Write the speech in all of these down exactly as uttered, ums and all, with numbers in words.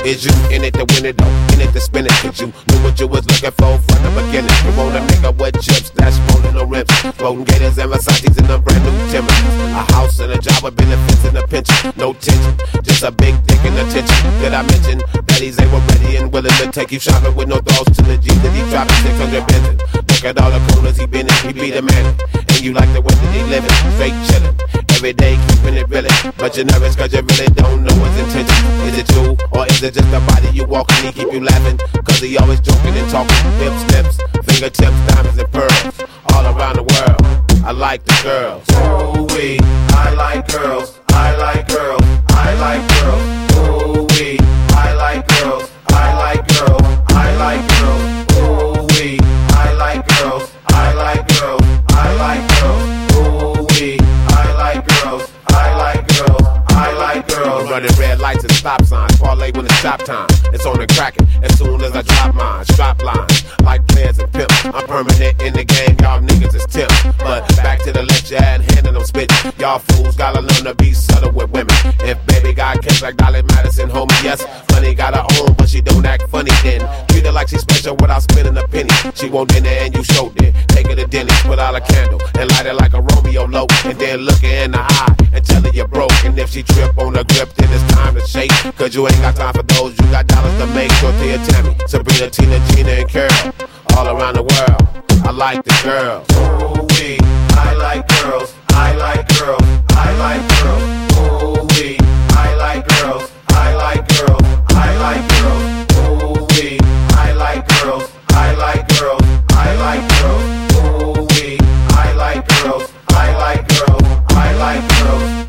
Is you in it to win it though? In it to spin it? Cause you knew what you was looking for from the beginning. You want a nigga with chips that's rolling no rips, floating gators and Versace's and a brand new Timber. A house and a job with benefits and a pension. No tension, just a big dick and attention. Did I mention that he's able, ready and willing to take you shopping with no thoughts to the G that he dropping six hundred Benson. Look at all the corners he been in, he be the man. And you like the way that he living, straight chillin'. Every day keeping it realin', but you're nervous cause you really don't know his intention. Is it you, or is it just the body you walking? He keep you laughing, cause he always joking and talking. Hips, lips, fingertips, diamonds and pearls, all around the world. I like the girls. Ooh-wee, I like girls, I like girls, I like girls. Ooh-wee, I like girls, I like girls, I like girls. Ooh-wee, I like girls, I like girls, I like girls. Ooh-wee, I like girls, I like girls, I like girls. Running red lights and stop signs, parlay when it's stop time. It's on and cracking as soon as I drop mine. Strap lines like players and pimps. I'm permanent in the game, y'all niggas is tips. But back to the left, you had handing them spit. Y'all fools gotta learn to be subtle with women. If baby got kids like Dolly Madison, homie, yes. Money got her own, but she don't act funny then. Treat her like she's special without spending a penny. She won't dinner and you showed it. Take her to dinner, put out a candle and light it like a Romeo low. And then look her in the eye and tell her you're broke. And if she trip on the grip, then it's time to shake. Cause you ain't got time for those, you got dollars to make. Dorothea, Tammy, Sabrina, Tina, Gina, and Carol. All around the world, I like the girls. Ooh-wee, I like girls, I like girls, I like girls. Ooh-wee, I like girls, I like girls, I like girls. Ooh-wee, I like girls, I like girls, I like girls. Ooh-wee, I like girls, I like girls, I like girls.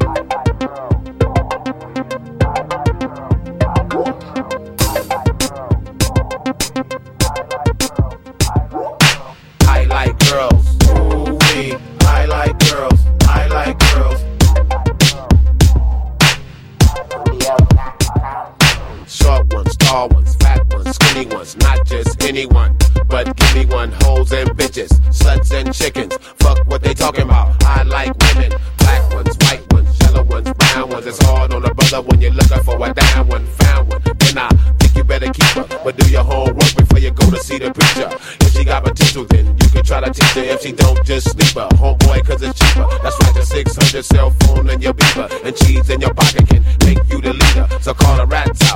I like girls. Ooh-wee, I like girls, I like girls. Short ones, tall ones, fat ones, skinny ones, not just anyone, but give me one. Hoes and bitches, sluts and chickens, fuck what they talking about. I like women, black ones, white ones, yellow ones, brown ones. It's hard on a brother when you're looking for a down one, found one. Then I think you better keep her, but do your homework before you go to see the preacher. If she got potential, then you can try to teach her. If she don't, just sleep her, homeboy, cause it's cheaper. That's right, the six hundred cell phone and your beeper, and cheese in your pocket can make you the leader. So call the rats out.